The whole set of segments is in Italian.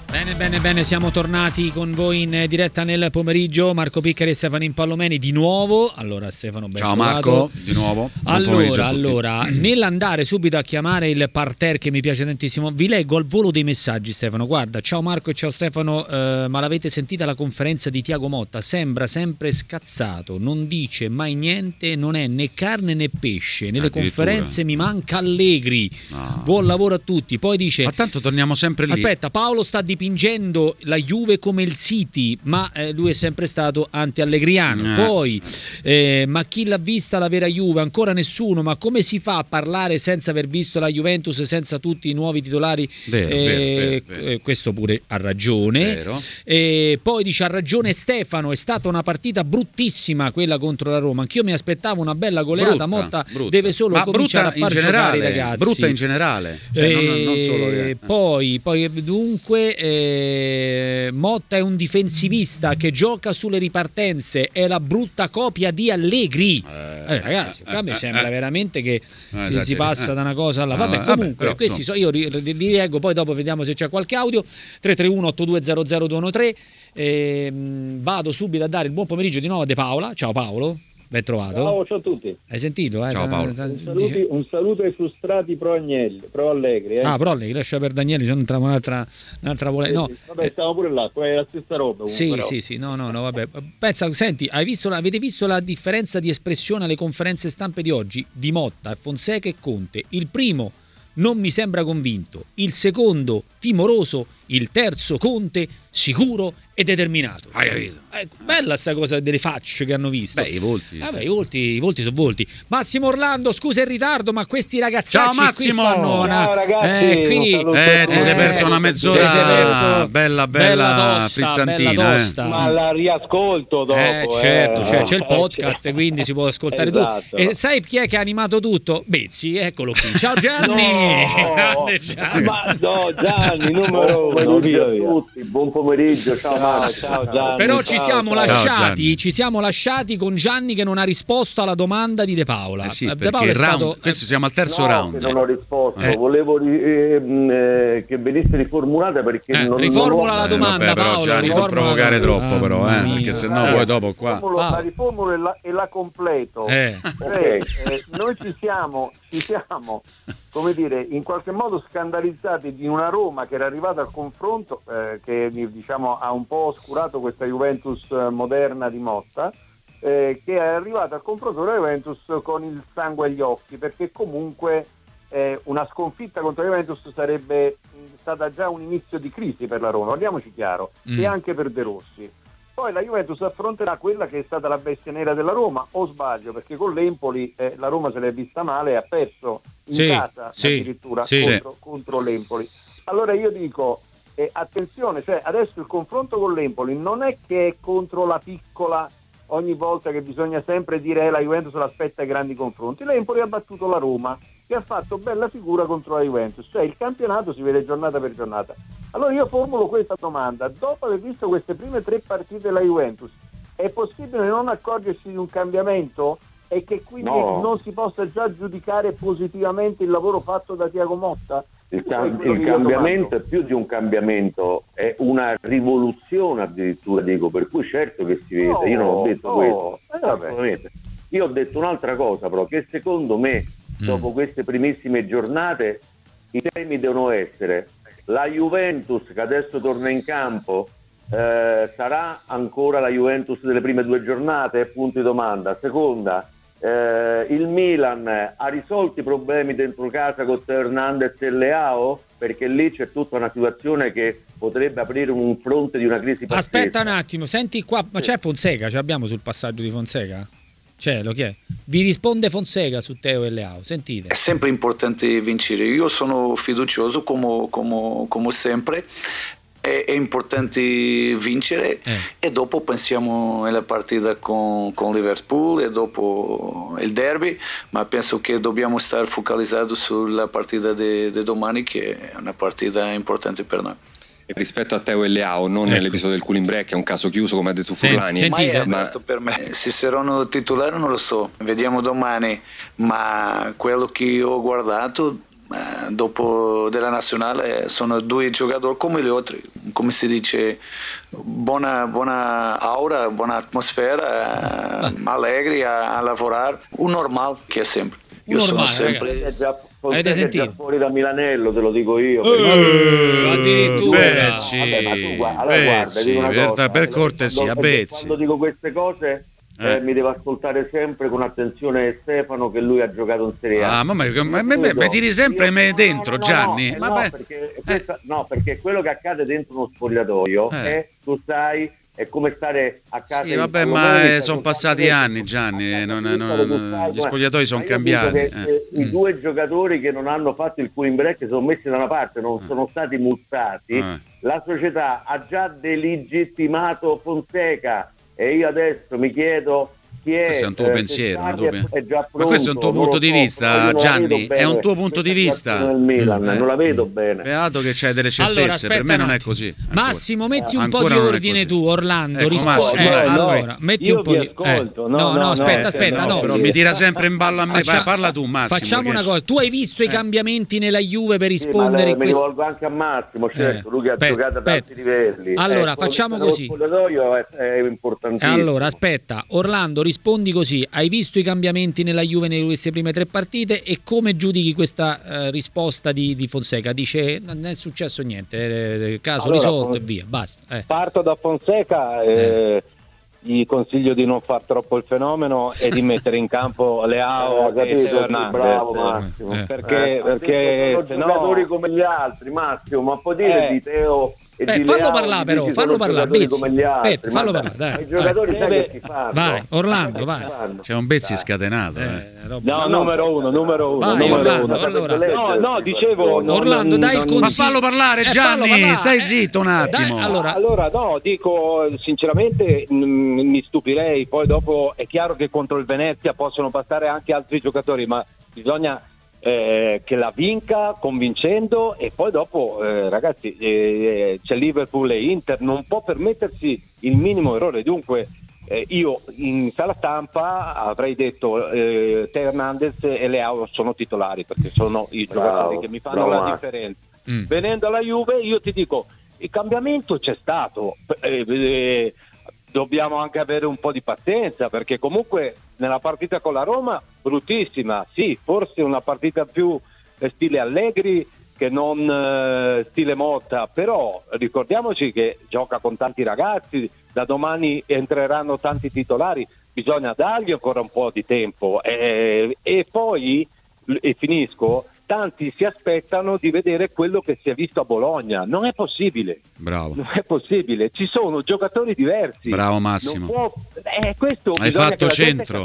Bene, siamo tornati con voi in diretta nel pomeriggio. Marco Piccari e Stefano Impallomeni di nuovo. Allora Stefano, ben ciao trovato. Marco, di nuovo. Allora, nell'andare subito a chiamare il parterre, che mi piace tantissimo, vi leggo al volo dei messaggi. Stefano, guarda, ciao Marco e ciao Stefano, ma l'avete sentita la conferenza di Tiago Motta? Sembra sempre scazzato, non dice mai niente, non è né carne né pesce. Nelle conferenze mi manca Allegri. No. Buon lavoro a tutti. Poi dice, ma tanto torniamo sempre lì. Aspetta, Paolo sta dipingendo la Juve come il City, ma lui è sempre stato anti-allegriano. Poi ma chi l'ha vista la vera Juve? Ancora nessuno. Ma come si fa a parlare senza aver visto la Juventus, senza tutti i nuovi titolari? Vero. Questo pure ha ragione. Poi dice, ha ragione Stefano, è stata una partita bruttissima quella contro la Roma. Anch'io mi aspettavo una bella goleata. Motta deve solo cominciare a far giocare i ragazzi. Brutta in generale, cioè, non solo poi dunque Motta è un difensivista che gioca sulle ripartenze, è la brutta copia di Allegri. Ragazzi, a me sembra veramente che si passa da una cosa alla comunque questi io li leggo, poi dopo vediamo se c'è qualche audio. 331-8200-213. Vado subito a dare il buon pomeriggio di nuovo a De Paola. Ciao Paolo, ben trovato. Ciao a tutti. Hai sentito? Ciao Paolo. Un saluto ai frustrati pro Allegri. Pro Allegri, lascia per Daniele, se non entriamo un'altra no. Vabbè, stiamo pure là, è la stessa roba. Sì, no, vabbè. Pensa, senti, avete visto la differenza di espressione alle conferenze stampe di oggi di Motta, Fonseca e Conte? Il primo non mi sembra convinto, il secondo timoroso, il terzo Conte sicuro e determinato. Hai capito? Bella sta cosa delle facce che hanno visto. I volti. Vabbè, i volti sono volti. Massimo Orlando, scusa il ritardo, ma questi ragazzacci ciao Massimo. Ciao ragazzi. Qui ti sei perso una mezz'ora bella frizzantina. Bella tosta. Ma la riascolto dopo. Certo, c'è il podcast, quindi si può ascoltare tutto. E sai chi è che ha animato tutto? Bezzi, eccolo qui. Ciao Gianni. Gianni, numero tutti, buon pomeriggio, ciao Gianni. Però ci siamo lasciati con Gianni che non ha risposto alla domanda di De Paola. De Paola è stato... Questo siamo al terzo round. Non ho risposto, volevo che venisse riformulata perché riformula la domanda, Paolo. Gianni, non provocare troppo però, perché sennò poi dopo qua la riformulo e la completo. Noi ci siamo come dire, in qualche modo scandalizzati di una Roma che era arrivata al confronto, che diciamo ha un po' oscurato questa Juventus moderna di Motta, che è arrivata al confronto con la Juventus con il sangue agli occhi, perché comunque una sconfitta contro la Juventus sarebbe stata già un inizio di crisi per la Roma, parliamoci chiaro, e anche per De Rossi. Poi la Juventus affronterà quella che è stata la bestia nera della Roma, o sbaglio, perché con l'Empoli la Roma se l'è vista male e ha perso in casa addirittura contro l'Empoli. Allora io dico, attenzione, cioè adesso il confronto con l'Empoli non è che è contro la piccola ogni volta, che bisogna sempre dire la Juventus l'aspetta ai grandi confronti. L'Empoli ha battuto la Roma, che ha fatto bella figura contro la Juventus, cioè il campionato si vede giornata per giornata. Allora io formulo questa domanda: dopo aver visto queste prime 3 partite della Juventus, è possibile non accorgersi di un cambiamento e che quindi non si possa già giudicare positivamente il lavoro fatto da Tiago Motta? Il cambiamento è più di un cambiamento, è una rivoluzione addirittura, dico, per cui certo che si vede. Io non ho detto questo, io ho detto un'altra cosa, però, che secondo me dopo queste primissime giornate i temi devono essere: la Juventus che adesso torna in campo sarà ancora la Juventus delle prime 2 giornate? Punto di domanda. Seconda, il Milan ha risolto i problemi dentro casa con Teo Hernandez e Leao? Perché lì c'è tutta una situazione che potrebbe aprire un fronte di una crisi pazzesca. Aspetta un attimo, senti qua, ma c'è Fonseca? Ce l'abbiamo sul passaggio di Fonseca? Lo che è? Vi risponde Fonseca su Teo e Leao, sentite. È sempre importante vincere, io sono fiducioso come sempre. È importante vincere e dopo pensiamo alla partita con Liverpool e dopo il derby, ma penso che dobbiamo stare focalizzati sulla partita di domani, che è una partita importante per noi. Rispetto a Teo e Leao, non nell'episodio del cooling break, è un caso chiuso come ha detto Furlani. Ma per me, se saranno titolari non lo so, vediamo domani, ma quello che ho guardato dopo della nazionale sono due giocatori come gli altri, come si dice, buona aura, buona atmosfera, allegri a lavorare, un normale che è sempre. Io sono sempre... Avete sentito? Fuori da Milanello, te lo dico io. Addirittura. Guarda, per cortesia, quando dico queste cose mi devo ascoltare sempre con attenzione Stefano, che lui ha giocato in Serie A. Ma mi tiri sempre me dentro, Gianni. Perché quello che accade dentro uno spogliatoio tu sai, è come stare a casa. Sì, vabbè, ma sono passati anni, Gianni, gli spogliatoi sono cambiati. I due giocatori che non hanno fatto il cooling break sono messi da una parte, non sono stati multati. La società ha già delegittimato Fonseca e io adesso mi chiedo chi è. Questo è un tuo pensiero, ma questo è un tuo punto di vista, Gianni, è un tuo punto di vista. Non la vedo bene. Beato che c'hai delle certezze, allora, per me non è così. Massimo, metti un po' di ordine tu, Orlando, rispondi. Allora, metti un po' di aspetta, però mi tira sempre in ballo a me. Parla tu, Massimo. Facciamo una cosa, tu hai visto i cambiamenti nella Juve per rispondere mi rivolgo anche a Massimo, certo, lui che ha giocato a tanti livelli. Allora, facciamo così. Lo spogliatoio è importantissimo. Allora, aspetta, Orlando, rispondi così: hai visto i cambiamenti nella Juve nelle queste prime 3 partite e come giudichi questa risposta di Fonseca? Dice non è successo niente, caso risolto e via, basta. Parto da Fonseca, gli consiglio di non far troppo il fenomeno e di mettere in campo Leao e Fernandez. Bravo Massimo, perché sono giocatori come gli altri, Massimo, ma può dire di Teo fallo parlare, però fallo parlare, Bezzi. Fallo parlare, dai. I giocatori sai che si fanno. Vai, Orlando, vai. C'è un Bezzi scatenato. Numero uno. Vai, Orlando, allora. No, dicevo. Orlando, dai il consiglio. Ma fallo parlare, Gianni, stai zitto un attimo. Allora, no, dico sinceramente mi stupirei. Poi dopo è chiaro che contro il Venezia possono passare anche altri giocatori, ma bisogna che la vinca convincendo e poi dopo ragazzi c'è Liverpool e Inter, non può permettersi il minimo errore. Dunque io in sala stampa avrei detto Teo Hernandez e Leao sono titolari perché sono i giocatori che mi fanno la differenza. Venendo alla Juve io ti dico il cambiamento c'è stato, dobbiamo anche avere un po' di pazienza perché comunque nella partita con la Roma bruttissima, sì, forse una partita più stile Allegri che non stile Motta, però ricordiamoci che gioca con tanti ragazzi, da domani entreranno tanti titolari, bisogna dargli ancora un po' di tempo e poi, e finisco, tanti si aspettano di vedere quello che si è visto a Bologna. Non è possibile. Bravo. Non è possibile. Ci sono giocatori diversi. Bravo Massimo. Questo hai fatto centro.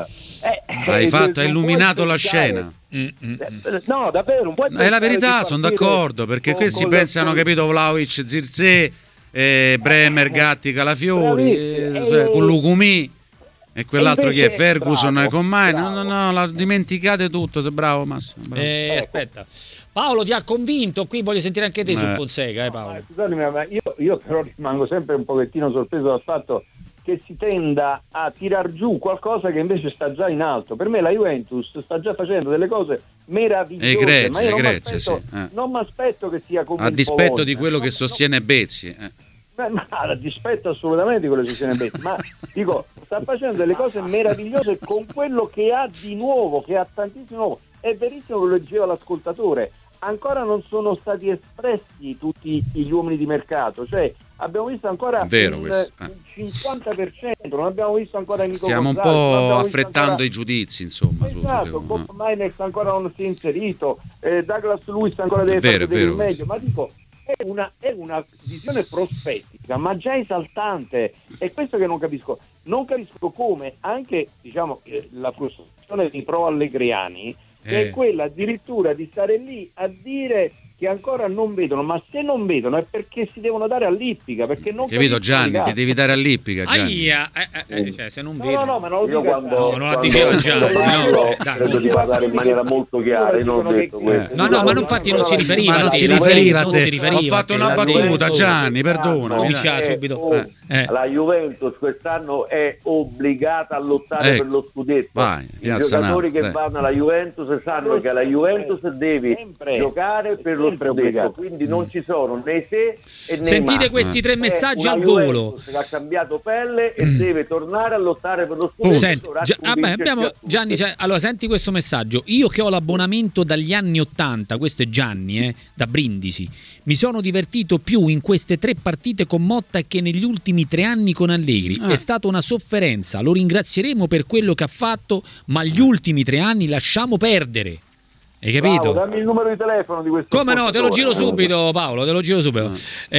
Hai illuminato la scena. No, davvero. È la verità, sono d'accordo, perché questi pensano, capito, Vlahovic, Zirkzee, Bremer, Gatti, Calafiori, con Lucumí. E quell'altro chi è? Ferguson con Mai? No, la dimenticate tutto, sei bravo Massimo. Bravo. Aspetta, Paolo ti ha convinto, qui voglio sentire anche te su Fonseca, Paolo. Scusatemi, ma io però rimango sempre un pochettino sorpreso dal fatto che si tenda a tirar giù qualcosa che invece sta già in alto. Per me la Juventus sta già facendo delle cose meravigliose, ma io non mi aspetto che sia come a dispetto di quello che sostiene Bezzi. Ma a dispetto assolutamente di quello che succede in Bezzi, ma dico, sta facendo delle cose meravigliose con quello che ha di nuovo, che ha tantissimo nuovo. È verissimo che lo diceva l'ascoltatore, ancora non sono stati espressi tutti gli uomini di mercato, cioè abbiamo visto ancora il 50%, non abbiamo visto ancora Nico Stiamo Gonzalez, un po' affrettando i giudizi, insomma. Esatto, Bob Mainers ancora non si è inserito, Douglas Lewis ancora deve fare il meglio, ma dico è una visione prospettica ma già esaltante, è questo che non capisco come anche la frustrazione dei pro allegriani che è quella addirittura di stare lì a dire che ancora non vedono, ma se non vedono è perché si devono dare all'ippica, perché non capito Gianni, ti devi dare all'ippica, Gianni. Cioè, se non vedo. No, ma non lo dico quando non la diceva Gianni. Credo di parlare in maniera molto chiara, io non ho detto questo. No, ma infatti non si riferiva. Ma non si riferiva a te. Ho fatto una battuta, Gianni, perdona. Mi diceva subito. La Juventus quest'anno è obbligata a lottare per lo scudetto. Vai, I giocatori che vanno alla Juventus sanno che alla Juventus devi giocare per lo scudetto, quindi non ci sono né se e né sentite ma. questi 3 messaggi al Juventus volo che ha cambiato pelle e deve tornare a lottare per lo scudetto. Senti, Gianni, allora senti questo messaggio. Io che ho l'abbonamento dagli anni 80, questo è Gianni, da Brindisi, mi sono divertito più in queste 3 partite con Motta che negli ultimi 3 anni con Allegri. È stata una sofferenza, lo ringrazieremo per quello che ha fatto, ma gli ultimi 3 anni lasciamo perdere. Hai capito? Dammi il numero di telefono di questo. Come no, te lo giro subito, Paolo, te lo giro subito.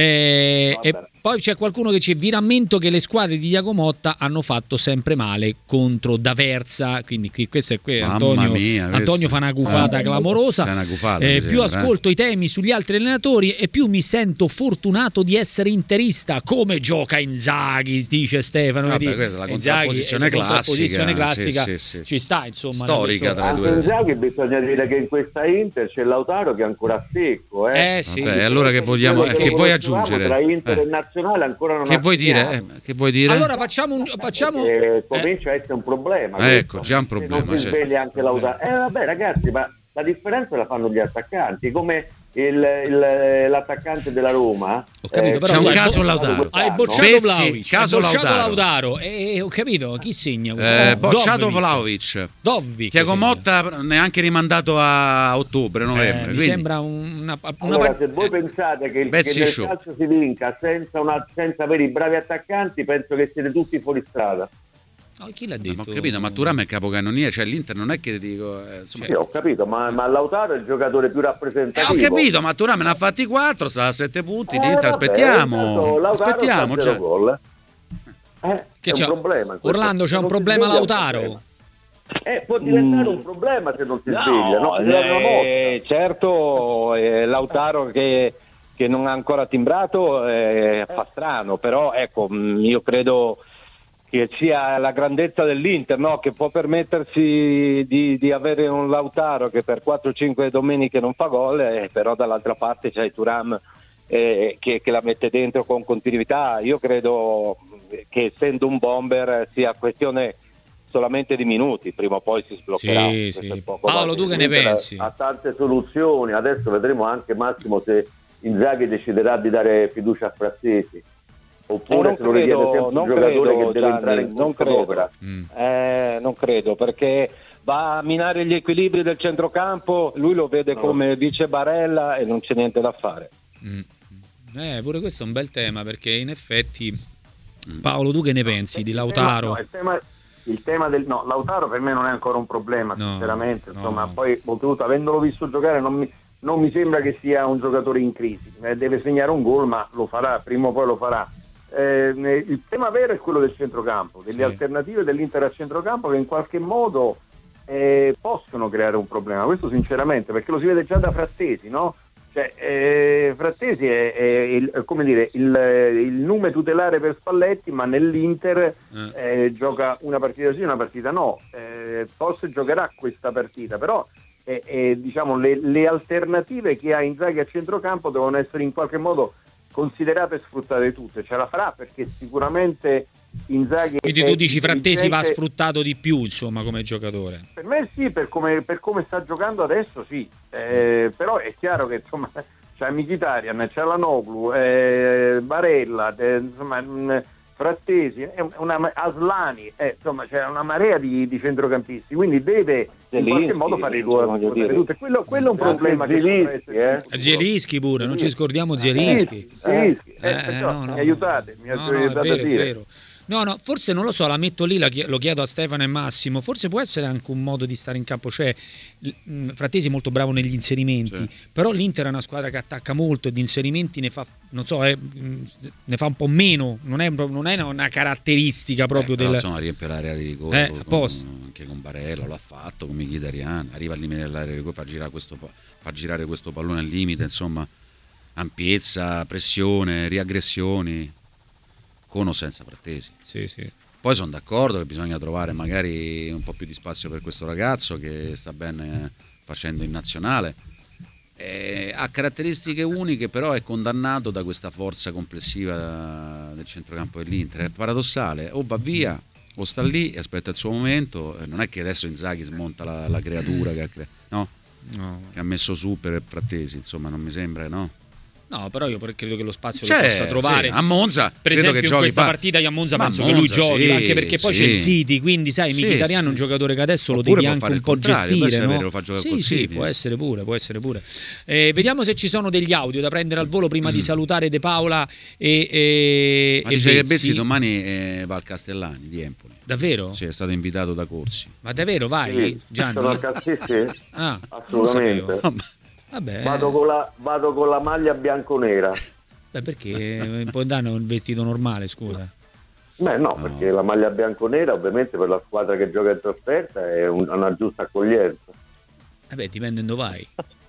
E poi c'è qualcuno che dice: vi rammento che le squadre di Iago Motta hanno fatto sempre male contro D'Aversa, quindi questo è qui Antonio fa una gufata clamorosa. Più ascolto i temi sugli altri allenatori e più mi sento fortunato di essere interista. Come gioca Inzaghi, dice Stefano. Questa è la contrapposizione classica, ci sta, insomma, storica tra i due. Inzaghi bisogna dire che in questa Inter c'è Lautaro che è ancora a secco. Allora che vogliamo, che vuoi aggiungere? Tra Inter e Nazionale ancora non che vuoi dire? Che vuoi dire? Allora facciamo comincia a essere un problema. Ecco, già un problema. Non si sveglia anche Lautaro. Vabbè ragazzi, ma la differenza la fanno gli attaccanti, come l'attaccante della Roma. Ho capito, però c'è un caso Lautaro. Hai bocciato Vlahovic, caso Lautaro. Ho capito, chi segna questo? Bocciato Vlahovic. Thiago Motta neanche rimandato a ottobre, novembre. Mi sembra una allora, se voi pensate che nel calcio si vinca senza avere i bravi attaccanti, penso che siete tutti fuori strada. Chi l'ha detto? Ho capito, ma Thuram è capocannoniere, cioè l'Inter non è che dico. Sì, ho capito, ma Lautaro è il giocatore più rappresentativo. Ho capito, ma Thuram ne ha fatti 4, sta a 7 punti. L'Inter aspettiamo. Aspettiamo. Gol. Che c'è un problema. Orlando, c'è un problema Lautaro. Può diventare un problema se non si sveglia. No? Certo, Lautaro che non ha ancora timbrato fa strano, però ecco, io credo che sia la grandezza dell'Inter, no? Che può permettersi di avere un Lautaro che per 4-5 domeniche non fa gol, però dall'altra parte c'è Thuram che la mette dentro con continuità. Io credo che essendo un bomber sia questione solamente di minuti, prima o poi si sbloccherà. Sì. Paolo, tu che ne pensi? Ha tante soluzioni, adesso vedremo anche Massimo se Inzaghi deciderà di dare fiducia a Frattesi. Oppure se lo richiede sempre un giocatore che deve entrare in controopera. Non credo, perché va a minare gli equilibri del centrocampo, lui lo vede come vice Barella e non c'è niente da fare. Pure questo è un bel tema, perché in effetti Paolo, tu che ne pensi di Lautaro? Il tema del Lautaro per me non è ancora un problema, sinceramente. Insomma, poi oltretutto avendolo visto giocare non mi sembra che sia un giocatore in crisi. Deve segnare un gol, ma lo farà, prima o poi lo farà. Il tema vero è quello del centrocampo, delle alternative dell'Inter al centrocampo che in qualche modo possono creare un problema, questo sinceramente, perché lo si vede già da Frattesi, no? Cioè, Frattesi è come dire, il nume tutelare per Spalletti, ma nell'Inter gioca una partita sì, una partita no. Forse giocherà questa partita, però diciamo le alternative che ha Inzaghi a centrocampo devono essere in qualche modo considerate e sfruttate tutte. Ce la farà, perché sicuramente Inzaghi. Quindi tu dici Frattesi va sfruttato di più, insomma, come giocatore? Per me sì, per come sta giocando adesso sì, però è chiaro che insomma c'è Mkhitaryan, c'è Lanoglu, Barella, insomma Frattesi, Aslani, insomma c'è una marea di centrocampisti, quindi deve in qualche modo fare il gol. Quello è un problema. Zielinski pure, non ci scordiamo Zielinski. Mi aiutate, a dire. È vero. No, forse non lo so, la metto lì, lo chiedo a Stefano e Massimo. Forse può essere anche un modo di stare in campo. Cioè, Frattesi è molto bravo negli inserimenti, però l'Inter è una squadra che attacca molto e di inserimenti ne fa, non so, ne fa un po' meno. Non è una caratteristica proprio del. Insomma, riempie l'area di rigore anche con Barella, l'ha fatto con Mkhitaryan, arriva al limite dell'area di rigore, fa girare questo pallone al limite, insomma, ampiezza, pressione, riaggressioni. Con o senza Frattesi. Sì. Poi sono d'accordo che bisogna trovare magari un po' più di spazio per questo ragazzo che sta ben facendo in nazionale. Ha caratteristiche uniche, però è condannato da questa forza complessiva del centrocampo dell'Inter. È paradossale, o va via o sta lì e aspetta il suo momento. Non è che adesso Inzaghi smonta la creatura che ha messo su per Frattesi, insomma, non mi sembra, no? No, però io credo che lo spazio lo possa trovare. Sì, a Monza, per esempio, che in questa partita io a Monza penso che lui giochi, anche perché poi c'è il City, quindi sai, Mkhitaryan è un giocatore che adesso lo devi anche un po' gestire, no? Lo fa giocare col City. Può essere pure. Vediamo se ci sono degli audio da prendere al volo prima di salutare De Paola e dice che Bezzi domani va al Castellani di Empoli. Davvero? Sì, è stato invitato da Corsi. Ma davvero vai, Gianni? Sono al Castellani? Assolutamente. Vabbè. Vado con la maglia bianconera. Beh, perché può andare un vestito normale, scusa? Beh no, perché la maglia bianconera ovviamente per la squadra che gioca in trasferta è una giusta accoglienza. Vabbè, dipende dove vai.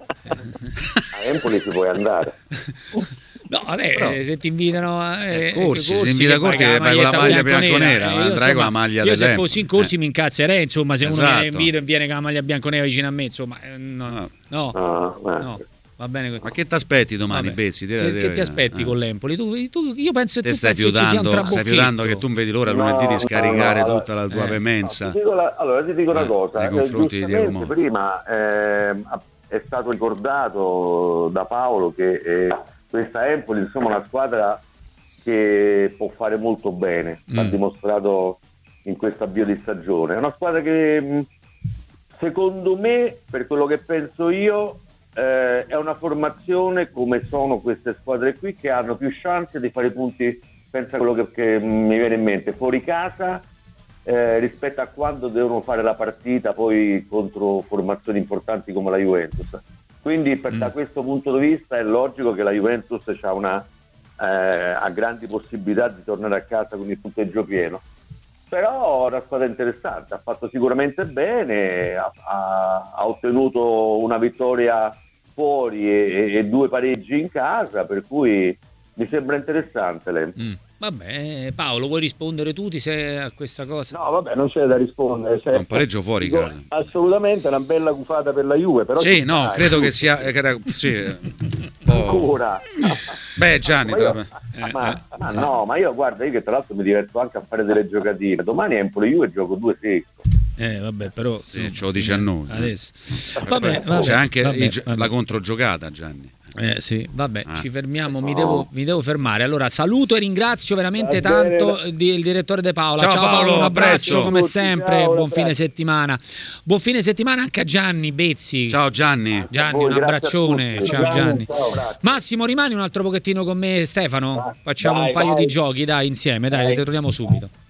A Empoli ci puoi andare. No, vabbè, però, se ti invitano Corsi, se invita Corsi vai con la maglia bianconera, andrai con la maglia io se fossi in Corsi mi incazzerei, insomma, se uno mi invita e viene con la maglia bianconera vicino a me, insomma, no, va bene. Ma che ti aspetti domani, Bezzi? Che ti aspetti con l'Empoli? Io penso che tu stai fiutando che tu vedi l'ora lunedì di scaricare tutta la tua veemenza. Allora ti dico una cosa, nei confronti di Roma. Prima è stato ricordato da Paolo che questa Empoli, insomma, è una squadra che può fare molto bene, l'ha dimostrato in questo avvio di stagione. È una squadra che, secondo me, per quello che penso io, è una formazione come sono queste squadre qui che hanno più chance di fare punti, pensa a quello che mi viene in mente, fuori casa rispetto a quando devono fare la partita poi contro formazioni importanti come la Juventus. Quindi da questo punto di vista è logico che la Juventus ha grandi possibilità di tornare a casa con il punteggio pieno. Però è una squadra interessante, ha fatto sicuramente bene, ha ottenuto una vittoria fuori e 2 pareggi in casa, per cui mi sembra interessante l'Empoli. Vabbè, Paolo, vuoi rispondere tu a questa cosa? No, vabbè, non c'è da rispondere. Un pareggio fuori casa. Assolutamente una bella gufata per la Juve, però credo che sia ancora. Beh, Gianni, ma io guarda, io che tra l'altro mi diverto anche a fare delle giocatine. Domani Empoli Juve gioco 2 secco. Vabbè, però ce lo dice a noi. Adesso. Vabbè, c'è anche la controgiocata, Gianni. Sì, vabbè, ci fermiamo, mi devo fermare. Allora, saluto e ringrazio veramente tanto il direttore De Paola. Ciao Paolo, un abbraccio come sempre, buon fine settimana. Buon fine settimana anche a Gianni Bezzi. Ciao Gianni. Un abbraccione. Ciao Gianni. Massimo, rimani un altro pochettino con me, Stefano? Facciamo un paio di giochi, dai, insieme, dai, torniamo subito.